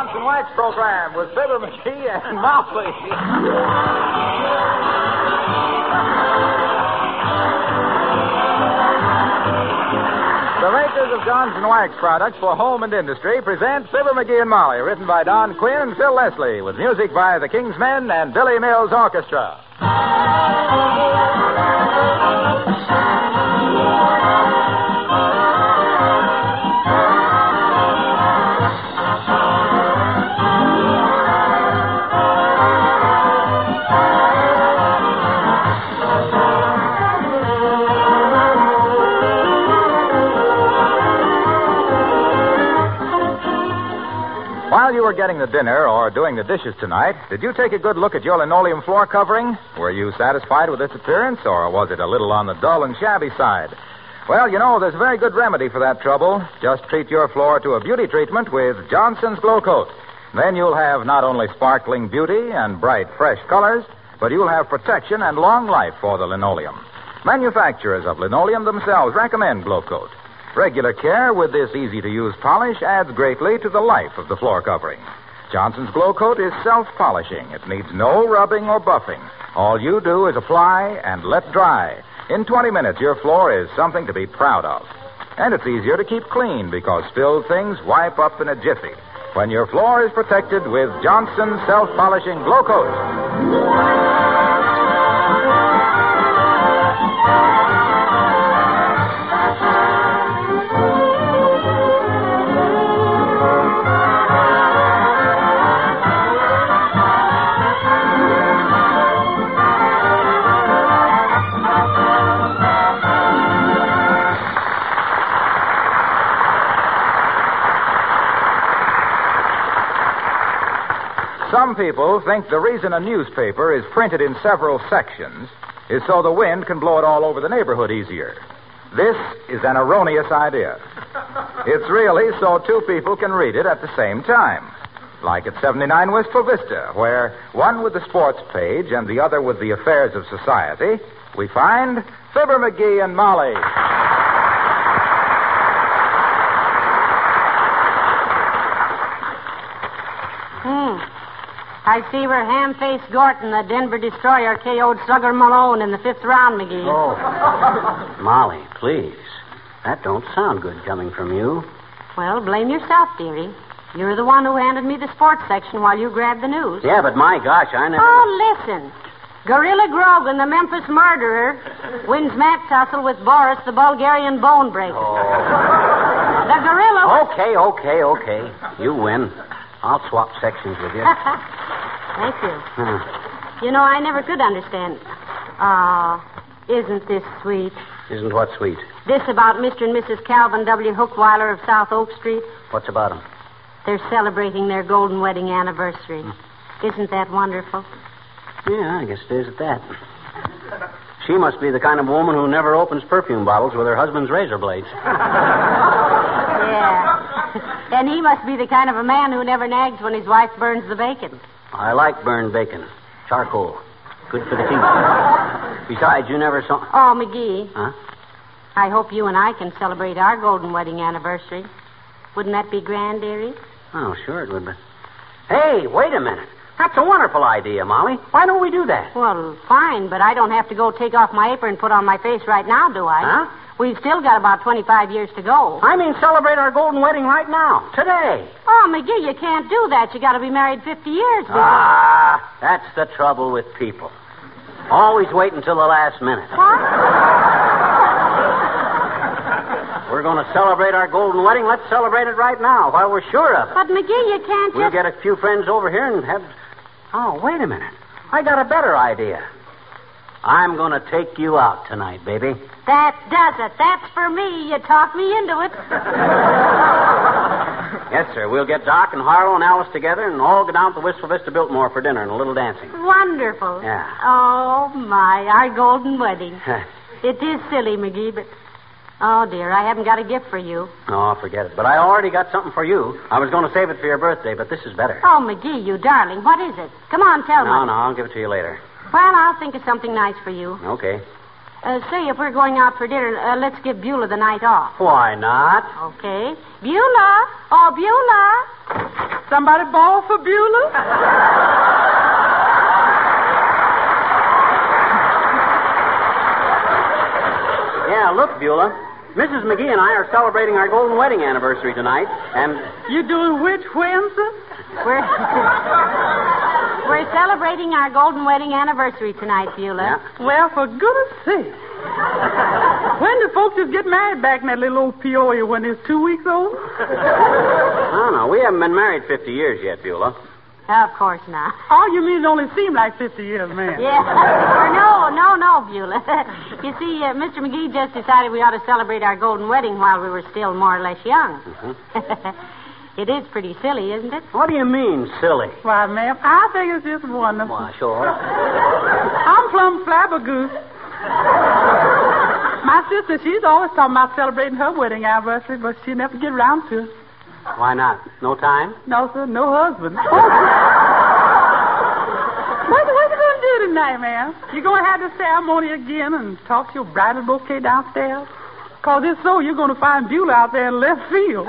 Johnson Wax program with Fibber McGee and Molly. The makers of Johnson Wax products for home and industry present Fibber McGee and Molly, written by Don Quinn and Phil Leslie, with music by the King's Men and Billy Mills Orchestra. While you were getting the dinner or doing the dishes tonight, did you take a good look at your linoleum floor covering? Were you satisfied with its appearance, or was it a little on the dull and shabby side? Well, you know, there's a very good remedy for that trouble. Just treat your floor to a beauty treatment with Johnson's Glow Coat. Then you'll have not only sparkling beauty and bright, fresh colors, but you'll have protection and long life for the linoleum. Manufacturers of linoleum themselves recommend Glow Coat. Regular care with this easy-to-use polish adds greatly to the life of the floor covering. Johnson's Glow Coat is self-polishing. It needs no rubbing or buffing. All you do is apply and let dry. In 20 minutes, your floor is something to be proud of. And it's easier to keep clean because spilled things wipe up in a jiffy when your floor is protected with Johnson's self-polishing Glow Coat. Some people think the reason a newspaper is printed in several sections is so the wind can blow it all over the neighborhood easier. This is an erroneous idea. It's really so two people can read it at the same time. Like at 79 Wistful Vista, where one with the sports page and the other with the affairs of society, we find Fibber McGee and Molly. I see where ham-faced Gorton, the Denver destroyer, KO'd Slugger Malone in the 5th round, McGee. Oh. Molly, please. That don't sound good coming from you. Well, blame yourself, dearie. You're the one who handed me the sports section while you grabbed the news. Yeah, but my gosh, I never... Oh, listen. Gorilla Grogan, the Memphis murderer, wins match tussle with Boris, the Bulgarian bone breaker. Oh. The gorilla... Okay. You win. I'll swap sections with you. Thank you. You know, I never could understand. Isn't this sweet? Isn't what sweet? This about Mr. and Mrs. Calvin W. Hookweiler of South Oak Street. What's about them? They're celebrating their golden wedding anniversary. Isn't that wonderful? Yeah, I guess it is at that. She must be the kind of woman who never opens perfume bottles with her husband's razor blades. Yeah. And he must be the kind of a man who never nags when his wife burns the bacon. I like burned bacon. Charcoal. Good for the teeth. Besides, you never saw... Oh, McGee. Huh? I hope you and I can celebrate our golden wedding anniversary. Wouldn't that be grand, dearie? Oh, sure it would be. Hey, wait a minute. That's a wonderful idea, Molly. Why don't we do that? Well, fine, but I don't have to go take off my apron and put on my face right now, do I? Huh? We've still got about 25 years to go. I mean, celebrate our golden wedding right now, today. Oh, McGee, you can't do that. You got to be married 50 years. That's the trouble with people. Always wait until the last minute. What? We're going to celebrate our golden wedding. Let's celebrate it right now while we're sure of it. But, McGee, you can't We'll get a few friends over here and have... Oh, wait a minute. I got a better idea. I'm going to take you out tonight, baby. That does it. That's for me. You talked me into it. Yes, sir. We'll get Doc and Harlow and Alice together and all go down to Wistful Vista Biltmore for dinner and a little dancing. Wonderful. Yeah. Oh, my. Our golden wedding. It is silly, McGee, but... Oh, dear, I haven't got a gift for you. Oh, forget it. But I already got something for you. I was going to save it for your birthday, but this is better. Oh, McGee, you darling. What is it? Come on, tell me. No, I'll give it to you later. Well, I'll think of something nice for you. Okay. Say, if we're going out for dinner, let's give Beulah the night off. Why not? Okay. Beulah! Oh, Beulah! Somebody ball for Beulah? Yeah, look, Beulah. Mrs. McGee and I are celebrating our golden wedding anniversary tonight, and... You doing which, Winston? We're celebrating our golden wedding anniversary tonight, Beulah. Yeah. Well, for goodness sake. When did folks just get married back in that little old Peoria when they was 2 weeks old? No, we haven't been married 50 years yet, Beulah. Of course not. Oh, you mean it only seemed like 50 years, man? Yeah. No, Beulah. You see, Mr. McGee just decided we ought to celebrate our golden wedding while we were still more or less young. Mm-hmm. It is pretty silly, isn't it? What do you mean, silly? Why, ma'am, I think it's just wonderful. Why, sure. I'm plumb flabbergoose. My sister, she's always talking about celebrating her wedding anniversary, but she never get around to it. Why not? No time? No, sir, no husband. What you going to do tonight, ma'am? You going to have the ceremony again and toss your bridal bouquet downstairs? Because if so, you're going to find Beulah out there in left field.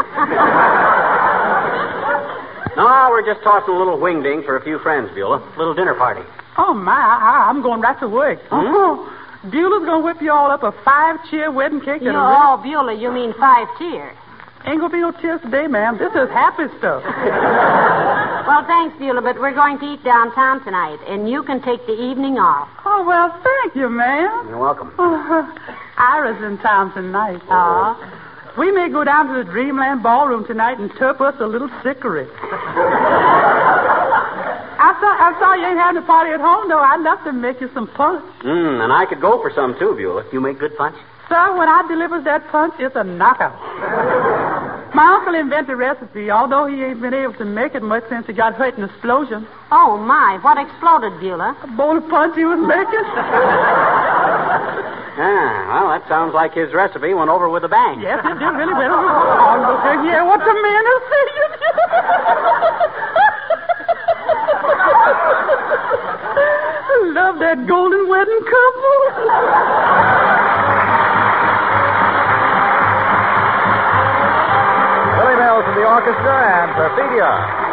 No, we're just tossing a little wingding for a few friends, Beulah. Little dinner party. Oh, my, I'm going right to work. Mm-hmm. Beulah's going to whip you all up a 5-tier wedding cake. Beulah, you mean 5-tier. Ain't going to be no tears today, ma'am. This is happy stuff. Well, thanks, Beulah, but we're going to eat downtown tonight, and you can take the evening off. Oh, well, thank you, ma'am. You're welcome. Ira's in town tonight. Oh. We may go down to the Dreamland Ballroom tonight and turp us a little sickery. I saw you ain't having a party at home, though. I'd love to make you some punch. And I could go for some, too, Beulah. You make good punch? Sir, when I delivers that punch, it's a knockout. My uncle invented a recipe, although he ain't been able to make it much since he got hurt in an explosion. Oh, my. What exploded, Beulah? A bowl of punch he was making. Well, that sounds like his recipe went over with a bang. Yes, it did really well. Oh, look here. What the man is saying. Love that golden wedding couple. From the orchestra and Perfidia.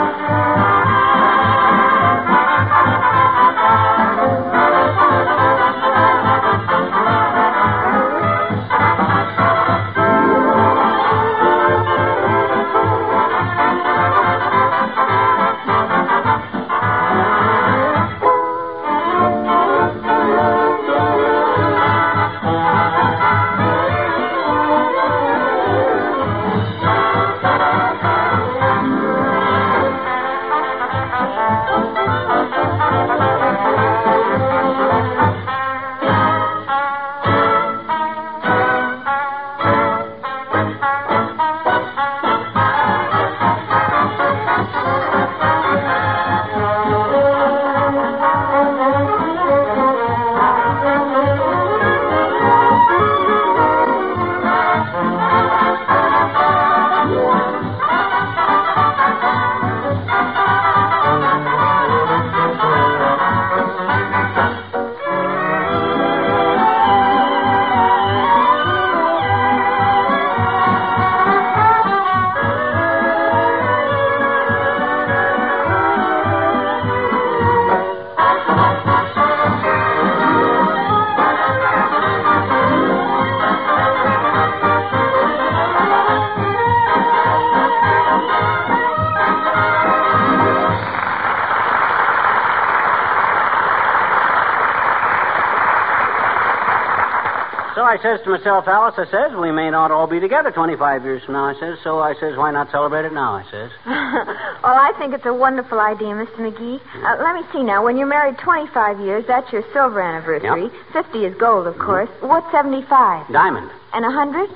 So I says to myself, Alice, I says, we may not all be together 25 years from now, I says. So I says, why not celebrate it now, I says. Well, I think it's a wonderful idea, Mr. McGee. Let me see now. When you're married 25 years, that's your silver anniversary. Yep. 50 is gold, of course. What's 75? Diamond. And 100?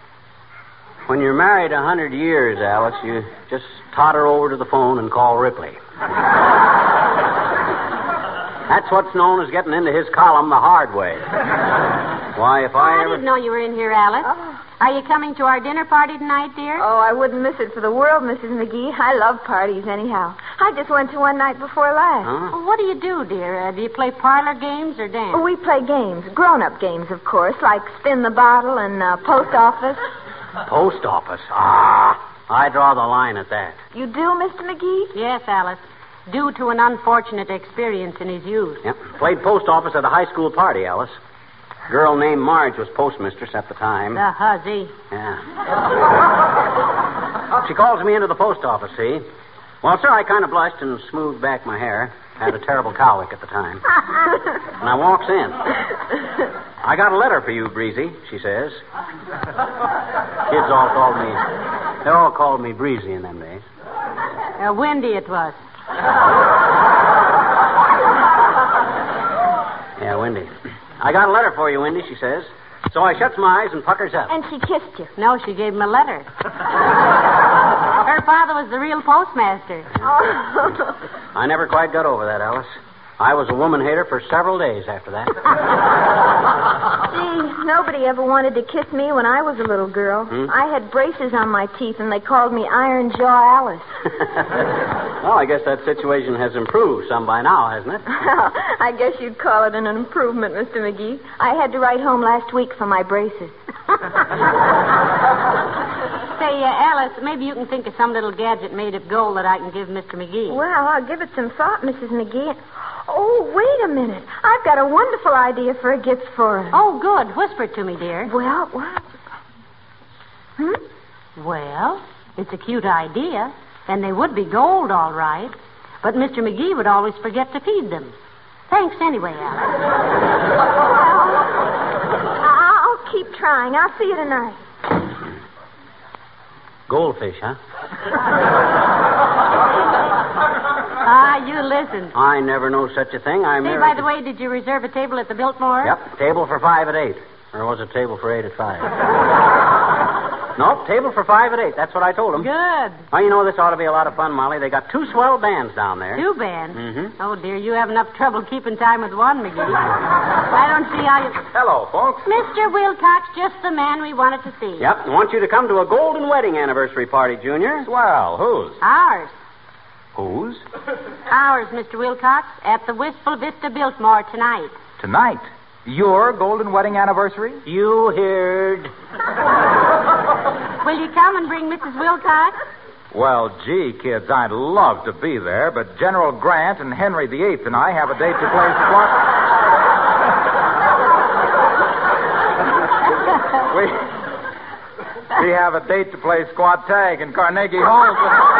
When you're married 100 years, Alice, you just totter over to the phone and call Ripley. That's what's known as getting into his column the hard way. Why, if I didn't know you were in here, Alice. Oh. Are you coming to our dinner party tonight, dear? Oh, I wouldn't miss it for the world, Mrs. McGee. I love parties anyhow. I just went to one night before last. Huh? Well, what do you do, dear? Do you play parlor games or dance? We play games, grown-up games, of course, like spin the bottle and post office. Post office? Ah, I draw the line at that. You do, Mr. McGee? Yes, Alice. Due to an unfortunate experience in his youth. Yep. Played post office at a high school party, Alice. A girl named Marge was postmistress at the time. The hussy. Yeah. She calls me into the post office, see? Well, sir, I kind of blushed and smoothed back my hair. Had a terrible cowlick at the time. And I walks in. I got a letter for you, Breezy, she says. Kids all called me... They all called me Breezy in them days. Windy it was. Yeah, Wendy. I got a letter for you, Wendy, she says. So I shuts my eyes and puckers up. And she kissed you. No, she gave him a letter. Her father was the real postmaster. Oh. I never quite got over that, Alice. I was a woman hater for several days after that. Gee, nobody ever wanted to kiss me when I was a little girl. I had braces on my teeth, and they called me Iron Jaw Alice. Well, I guess that situation has improved some by now, hasn't it? Well, I guess you'd call it an improvement, Mr. McGee. I had to write home last week for my braces. Say, Alice, maybe you can think of some little gadget made of gold that I can give Mr. McGee. Well, I'll give it some thought, Mrs. McGee. Oh, wait a minute. I've got a wonderful idea for a gift for her. Oh, good. Whisper it to me, dear. Well, what? Well, it's a cute idea, and they would be gold, all right. But Mr. McGee would always forget to feed them. Thanks anyway, Alice. I'll keep trying. I'll see you tonight. Goldfish, huh? You listen. I never know such a thing. Say, by the way, did you reserve a table at the Biltmore? Yep, table for 5 at 8. Or was it table for 8 at 5? Nope, table for 5 at 8. That's what I told them. Good. Well, you know, this ought to be a lot of fun, Molly. They got 2 swell bands down there. 2 bands? Mm-hmm. Oh, dear, you have enough trouble keeping time with one, McGee. I don't see how you... Hello, folks. Mr. Wilcox, just the man we wanted to see. Yep, I want you to come to a golden wedding anniversary party, Junior. Swell. Whose? Ours. Whose? Ours, Mr. Wilcox, at the Wistful Vista Biltmore tonight. Tonight. Your golden wedding anniversary? You heard. Will you come and bring Mrs. Wilcox? Well, gee, kids, I'd love to be there, but General Grant and Henry VIII and I have a date to play squat. We have a date to play squat tag in Carnegie Hall.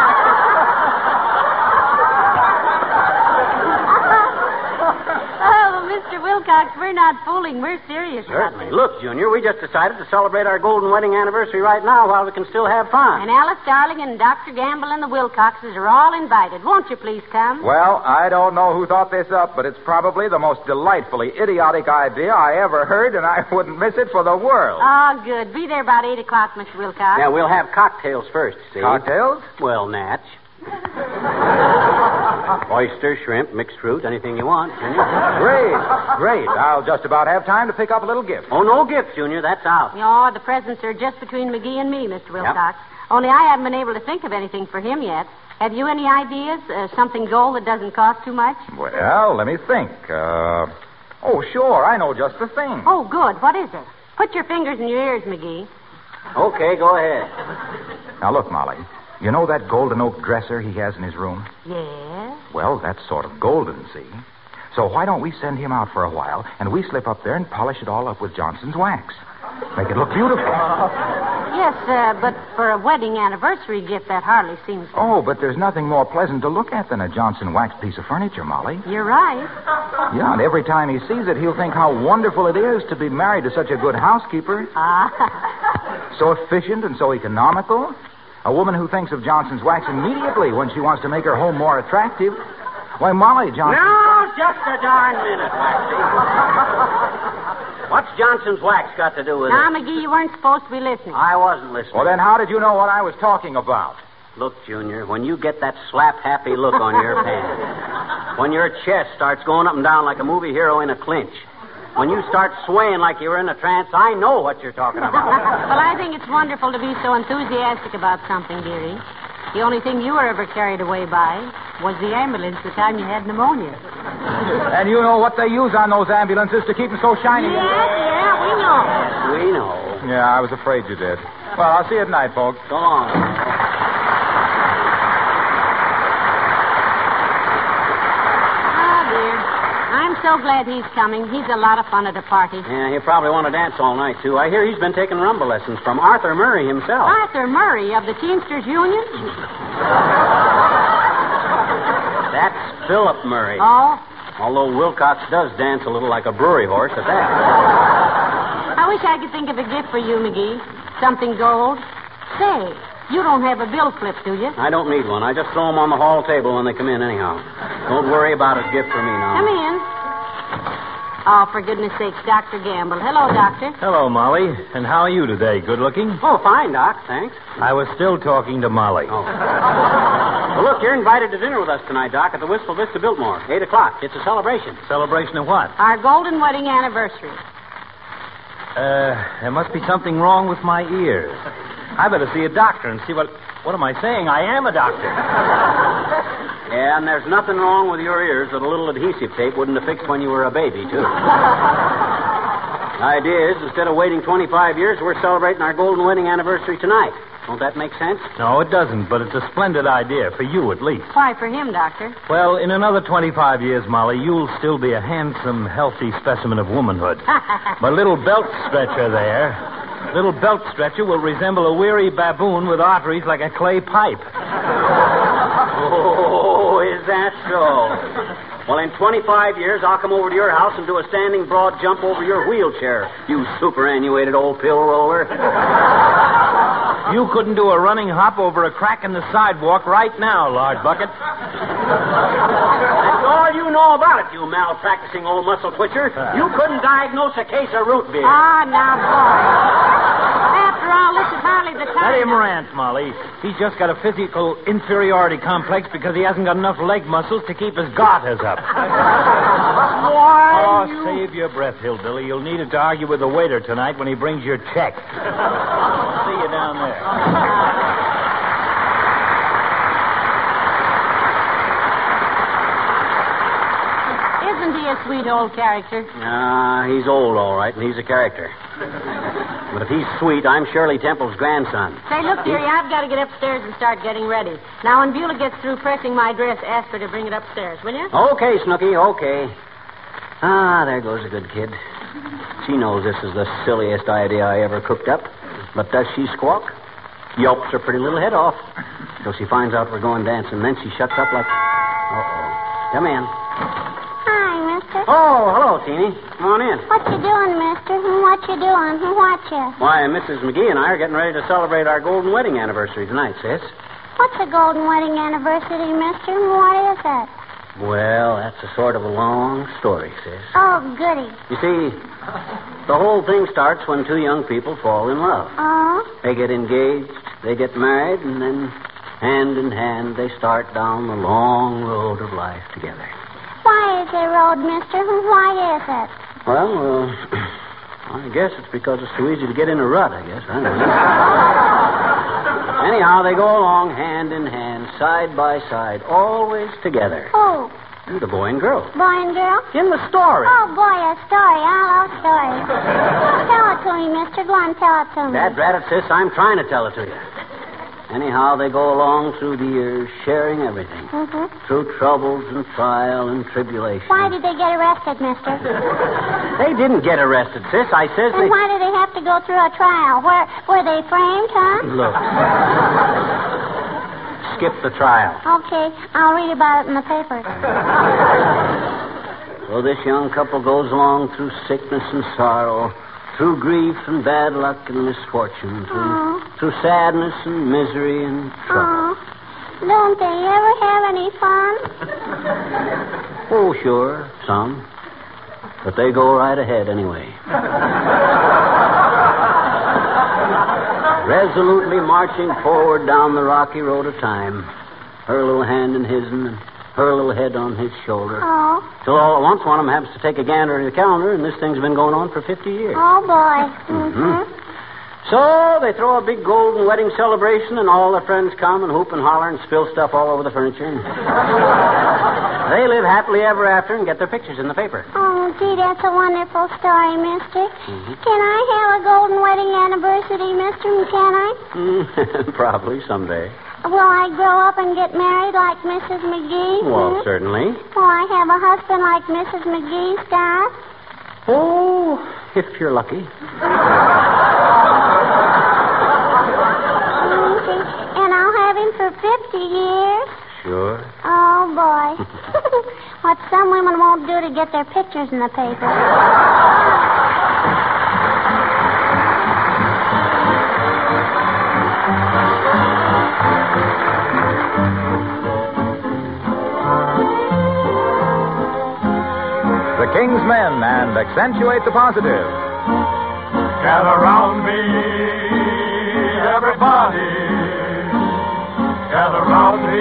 Mr. Wilcox, we're not fooling. We're serious about Certainly. this. Look, Junior, we just decided to celebrate our golden wedding anniversary right now while we can still have fun. And Alice Darling and Dr. Gamble and the Wilcoxes are all invited. Won't you please come? Well, I don't know who thought this up, but it's probably the most delightfully idiotic idea I ever heard, and I wouldn't miss it for the world. Oh, good. Be there about 8 o'clock, Mr. Wilcox. Yeah, we'll have cocktails first, see? Cocktails? Well, Natch. Oyster, shrimp, mixed fruit, anything you want, Junior. Great. I'll just about have time to pick up a little gift. Oh, no gift, Junior. That's out. Oh, the presents are just between McGee and me, Mr. Wilcox. Only I haven't been able to think of anything for him yet. Have you any ideas? Something gold that doesn't cost too much? Well, let me think. Oh, sure. I know just the thing. Oh, good. What is it? Put your fingers in your ears, McGee. Okay, go ahead. Now, look, Molly. You know that golden oak dresser he has in his room? Yes? Well, that's sort of golden, see? So why don't we send him out for a while, and we slip up there and polish it all up with Johnson's wax? Make it look beautiful. Yes, but for a wedding anniversary gift, that hardly seems... Oh, but there's nothing more pleasant to look at than a Johnson wax piece of furniture, Molly. You're right. Yeah, and every time he sees it, he'll think how wonderful it is to be married to such a good housekeeper. So efficient and so economical. A woman who thinks of Johnson's wax immediately when she wants to make her home more attractive. Why, Molly Johnson... No, just a darn minute, Waxy. What's Johnson's wax got to do with Now, it? McGee, you weren't supposed to be listening. I wasn't listening. Well, then how did you know what I was talking about? Look, Junior, when you get that slap-happy look on your pants, when your chest starts going up and down like a movie hero in a clinch, when you start swaying like you were in a trance, I know what you're talking about. Well, I think it's wonderful to be so enthusiastic about something, dearie. The only thing you were ever carried away by was the ambulance the time you had pneumonia. And you know what they use on those ambulances to keep them so shiny? Yeah, we know. We know. Yeah, I was afraid you did. Well, I'll see you at night, folks. So long. so glad he's coming. He's a lot of fun at a party. Yeah, he'll probably want to dance all night, too. I hear he's been taking rumba lessons from Arthur Murray himself. Arthur Murray of the Teamsters Union? That's Philip Murray. Oh? Although Wilcox does dance a little like a brewery horse at that. I wish I could think of a gift for you, McGee. Something gold. Say, you don't have a bill slip, do you? I don't need one. I just throw them on the hall table when they come in anyhow. Don't worry about a gift for me now. Come in. Oh, for goodness sakes, Dr. Gamble. Hello, Doctor. Hello, Molly. And how are you today? Good looking? Oh, fine, Doc. Thanks. I was still talking to Molly. Oh. Well, look, you're invited to dinner with us tonight, Doc, at the Wistful Vista Biltmore. 8 o'clock. It's a celebration. Celebration of what? Our golden wedding anniversary. There must be something wrong with my ears. I better see a doctor and see what am I saying? I am a doctor. Yeah, and there's nothing wrong with your ears that a little adhesive tape wouldn't have fixed when you were a baby, too. The idea is, instead of waiting 25 years, we're celebrating our golden wedding anniversary tonight. Don't that make sense? No, it doesn't, but it's a splendid idea, for you at least. Why, for him, Doctor? Well, in another 25 years, Molly, you'll still be a handsome, healthy specimen of womanhood. My little belt stretcher there, little belt stretcher will resemble a weary baboon with arteries like a clay pipe. Oh, is that so? Well, in 25 years, I'll come over to your house and do a standing broad jump over your wheelchair, you superannuated old pill roller. You couldn't do a running hop over a crack in the sidewalk right now, Lard Bucket. That's all you know about it, you malpracticing old muscle twitcher. You couldn't diagnose a case of root beer. Ah, now, boy. After all, this is hardly the time. Let him rant, Molly. He's just got a physical inferiority complex because he hasn't got enough leg muscles to keep his garters up. Why? Save your breath, Hillbilly. You'll need it to argue with the waiter tonight when he brings your check. See you down there. Isn't he a sweet old character? He's old, all right, and he's a character. But if he's sweet, I'm Shirley Temple's grandson. Say, look, dearie, I've got to get upstairs and start getting ready. Now, when Beulah gets through pressing my dress, ask her to bring it upstairs, will you? Okay, Snooky, okay. There goes a good kid. She knows this is the silliest idea I ever cooked up. But does she squawk? Yelps her pretty little head off. Till she finds out we're going dancing. Then she shuts up like... Uh-oh. Come in. Hi, mister. Oh, hello, Teeny. Come on in. What you doing, mister? What you doing? What you? Why, Mrs. McGee and I are getting ready to celebrate our golden wedding anniversary tonight, sis. What's a golden wedding anniversary, mister? What is it? Well, that's a sort of a long story, sis. Oh, goody. You see, the whole thing starts when two young people fall in love. Oh? They get engaged, they get married, and then, hand in hand, they start down the long road of life together. Why is there a road, mister? Why is it? Well, I guess it's because it's too easy to get in a rut, I guess. I don't know. Anyhow, they go along hand in hand, side by side, always together. Oh. The boy and girl. Boy and girl? In the story. Oh, boy, a story. I love stories. Tell it to me, mister. Go on, tell it to me. Dad, rat it, sis, I'm trying to tell it to you. Anyhow, they go along through the years, sharing everything. Mm-hmm. Through troubles and trial and tribulation. Why did they get arrested, mister? They didn't get arrested, sis. I says And they... why did they have to go through a trial? Were they framed, huh? Look. Skip the trial. Okay, I'll read about it in the paper. Well, this young couple goes along through sickness and sorrow, through grief and bad luck and misfortune, through sadness and misery and trouble. Don't they ever have any fun? Oh, sure, some. But they go right ahead anyway. Resolutely marching forward down the rocky road of time. Her little hand in his and her little head on his shoulder. Oh. Till all at once one of them happens to take a gander at the calendar, and this thing's been going on for 50 years. Oh, boy. Mm-hmm. So they throw a big golden wedding celebration, and all their friends come and hoop and holler and spill stuff all over the furniture. They live happily ever after and get their pictures in the paper. Oh, gee, that's a wonderful story, mister. Can I have a golden wedding anniversary, mister, and can I? Probably someday. Will I grow up and get married like Mrs. McGee? Well, certainly. Will I have a husband like Mrs. McGee's got? Oh, if you're lucky. And I'll have him for 50 years. Sure. Oh, boy. What some women won't do to get their pictures in the paper. The King's Men and Accentuate the Positive. Gather round me, everybody. Gather round me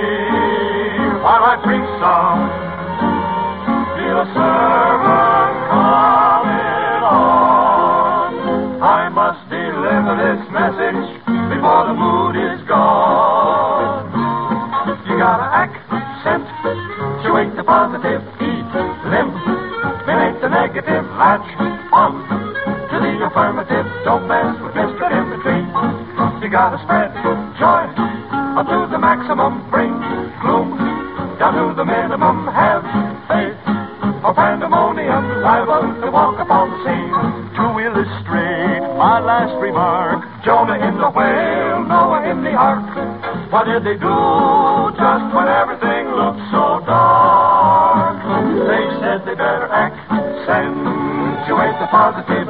while I preach some. Feel a servant coming on. I must deliver this message before the mood is gone. You gotta accentuate the positive. Eliminate the negative. Latch on to the affirmative. Don't mess with Mr. In Between. You gotta spread joy up to the maximum. Bring gloom down to the minimum. Have faith or pandemonium liable to walk upon the scene. To illustrate my last remark, Jonah in the whale, Noah in the ark. What did they do just when everything looked so dark? They said they better accentuate the positive.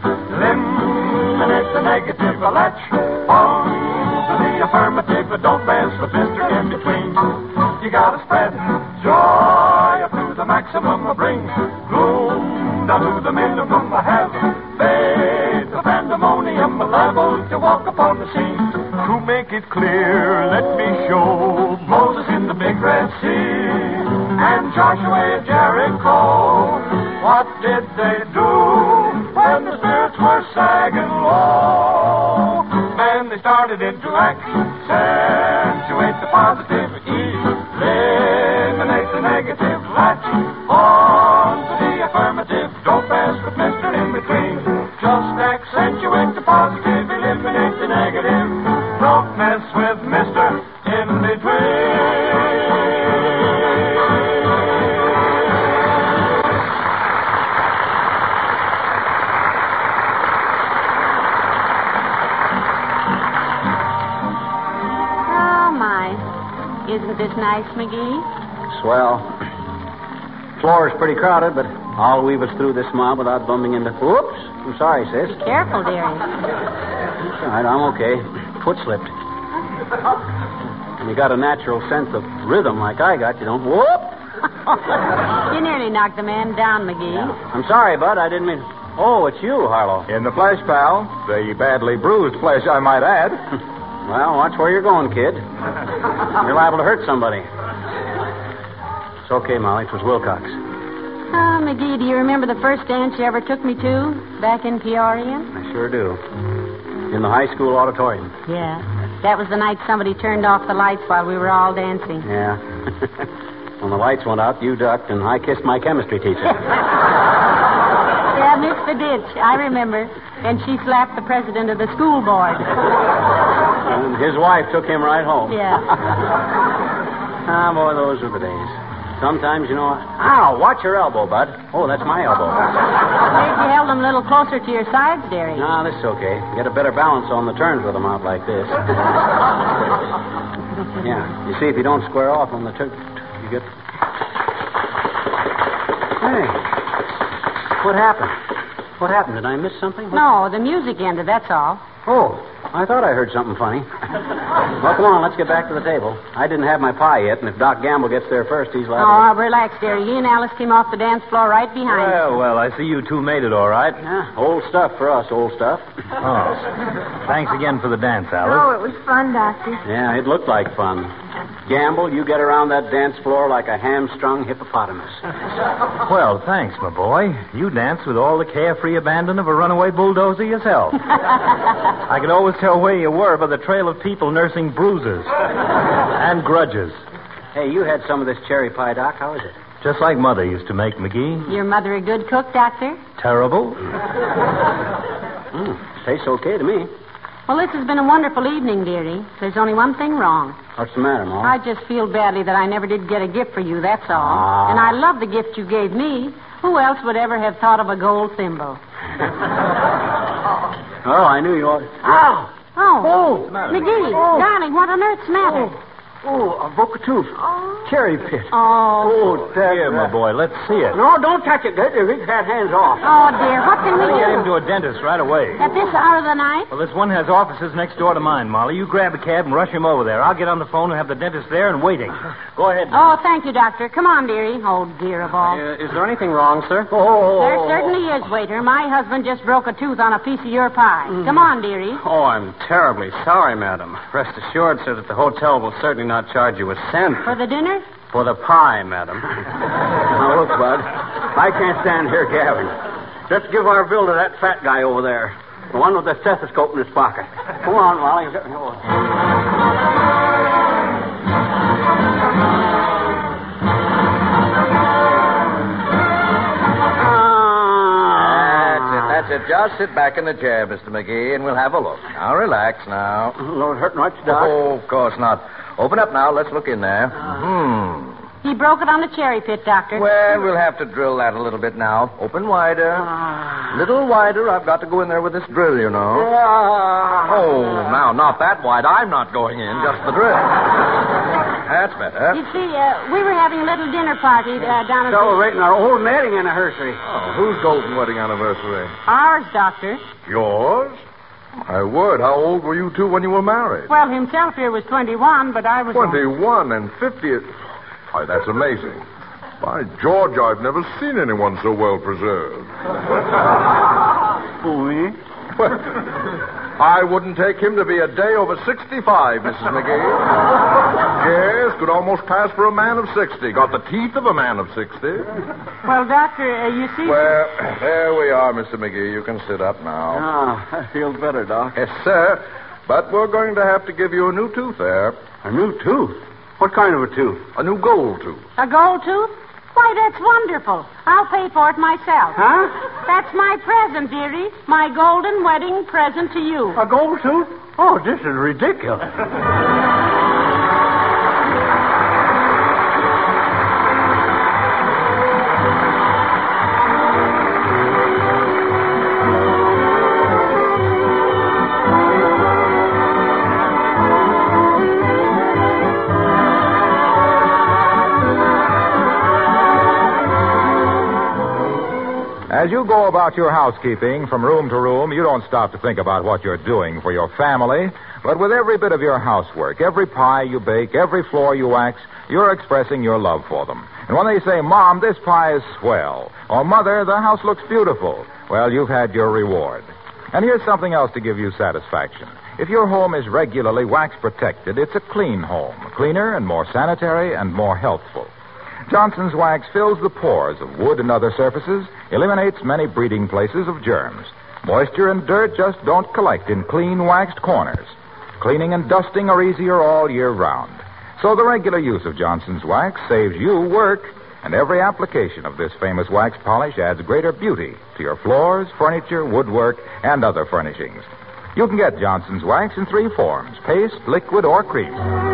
Eliminate the negative. Latch on to the affirmative. Don't mess with Mr. In Between. You gotta spread joy up to the maximum. Bring gloom down to the minimum. Have faith, the pandemonium liable to walk upon the scene. To make it clear, let me show Moses in the big Red Sea and Joshua at Jericho. What did they do when the spirits were sagging low? Man, they started into accentuate the positive. Eliminate the negative. Latch on to the affirmative. Don't mess with Mr. In Between. Just accentuate the positive. Eliminate the negative. Don't mess with Mr. In Between. Isn't this nice, McGee? Swell. Floor is pretty crowded, but I'll weave us through this mob without bumping into... Whoops! I'm sorry, sis. Be careful, dearie. That's all right, I'm okay. Foot slipped. When you got a natural sense of rhythm like I got, you don't... Whoop! You nearly knocked the man down, McGee. I'm sorry, Bud. I didn't mean... Oh, it's you, Harlow. In the flesh, pal. The badly bruised flesh, I might add. Well, watch where you're going, kid. You're liable to hurt somebody. It's okay, Molly. It was Wilcox. Oh, McGee, do you remember the first dance you ever took me to back in Peoria? I sure do. In the high school auditorium. Yeah. That was the night somebody turned off the lights while we were all dancing. Yeah. When the lights went out, you ducked, and I kissed my chemistry teacher. Yeah, missed the ditch. I remember. And she slapped the president of the school board. And his wife took him right home. Yeah. Ah, boy, those were the days. Sometimes, you know... Ow, watch your elbow, Bud. Oh, that's my elbow. Maybe you held them a little closer to your sides, dearie. No, this is okay. Get a better balance on the turns with them out like this. Yeah. You see, if you don't square off on the turn, you get... Hey. What happened? What happened? Did I miss something? No, the music ended, that's all. Oh, I thought I heard something funny. Well, come on, let's get back to the table. I didn't have my pie yet, and if Doc Gamble gets there first, he's liable. Oh, relax, dearie. He and Alice came off the dance floor right behind us. Well, I see you two made it all right. Yeah, old stuff for us, old stuff. Oh. Thanks again for the dance, Alice. Oh, it was fun, Doctor. Yeah, it looked like fun. Gamble, you get around that dance floor like a hamstrung hippopotamus. Well, thanks, my boy. You danced with all the carefree abandon of a runaway bulldozer yourself. I could always tell where you were by the trail of people nursing bruises and grudges. Hey, you had some of this cherry pie, Doc. How is it? Just like Mother used to make, McGee. Your mother a good cook, Doctor? Terrible. Tastes okay to me. Well, this has been a wonderful evening, dearie. There's only one thing wrong. What's the matter, Ma? I just feel badly that I never did get a gift for you, that's all. And I love the gift you gave me. Who else would ever have thought of a gold thimble? Oh, I knew you ought. Ow! Oh, McGee, darling, what on earth's the matter? Oh, I broke a tooth. Cherry pit. Oh. Here, my boy, let's see it. No, don't touch it. Get your big fat hands off. Oh, dear, what can we Get him do? to a dentist right away. At this hour of the night? Well, this one has offices next door to mine, Molly. You grab a cab and rush him over there. I'll get on the phone and have the dentist there and waiting. Go ahead. Oh, thank you, Doctor. Come on, dearie. Oh, dear of all. Is there anything wrong, sir? There certainly is, waiter. My husband just broke a tooth on a piece of your pie. Come on, dearie. Oh, I'm terribly sorry, madam. Rest assured, sir, that the hotel will certainly not charge you a cent. For the dinner? For the pie, madam. Now, look, Bud. I can't stand here gabbing. Let's give our bill to that fat guy over there. The one with the stethoscope in his pocket. Come on, Molly. That's it. Just sit back in the chair, Mr. McGee, and we'll have a look. Now, relax now. Don't hurt much, Doc. Oh, of course not. Open up now. Let's look in there. He broke it on the cherry pit, Doctor. Well, we'll have to drill that a little bit now. Open wider. Little wider. I've got to go in there with this drill, you know. Oh, now, not that wide. I'm not going in, just the drill. That's better. You see, we were having a little dinner party down at Celebrating our old wedding anniversary. Oh, whose golden wedding anniversary? Ours, Doctor. Yours? My word, how old were you two when you were married? Well, himself here was 21, but I was... 21 and 50. Why, that's amazing. By George, I've never seen anyone so well preserved. Who, me? Well, I wouldn't take him to be a day over 65, Mrs. McGee. Yes, could almost pass for a man of 60. Got the teeth of a man of 60. Well, Doctor, you see... Well, there we are, Mr. McGee. You can sit up now. That feels better, Doc. Yes, sir. But we're going to have to give you a new tooth there. A new tooth? What kind of a tooth? A new gold tooth. A gold tooth? Why, that's wonderful. I'll pay for it myself. Huh? That's my present, dearie. My golden wedding present to you. A gold tooth? Oh, this is ridiculous. As you go about your housekeeping from room to room, you don't stop to think about what you're doing for your family. But with every bit of your housework, every pie you bake, every floor you wax, you're expressing your love for them. And when they say, Mom, this pie is swell, or Mother, the house looks beautiful, well, you've had your reward. And here's something else to give you satisfaction. If your home is regularly wax protected, it's a clean home, cleaner and more sanitary and more healthful. Johnson's Wax fills the pores of wood and other surfaces, eliminates many breeding places of germs. Moisture and dirt just don't collect in clean, waxed corners. Cleaning and dusting are easier all year round. So the regular use of Johnson's Wax saves you work, and every application of this famous wax polish adds greater beauty to your floors, furniture, woodwork, and other furnishings. You can get Johnson's Wax in 3 forms: paste, liquid, or cream.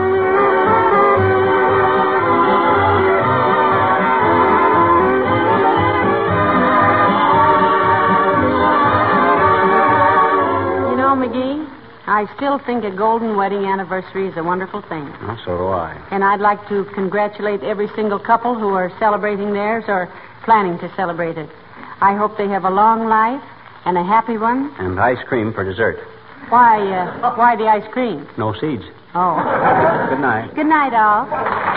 McGee, I still think a golden wedding anniversary is a wonderful thing. Well, so do I. And I'd like to congratulate every single couple who are celebrating theirs or planning to celebrate it. I hope they have a long life and a happy one. And ice cream for dessert. Why the ice cream? No seeds. Oh. Good night. Good night, all.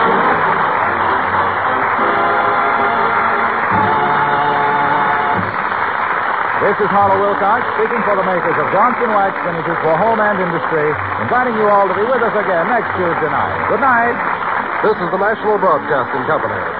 This is Harlow Wilcox, speaking for the makers of Johnson Wax Finishes for Home and Industry, inviting you all to be with us again next Tuesday night. Good night. This is the National Broadcasting Company.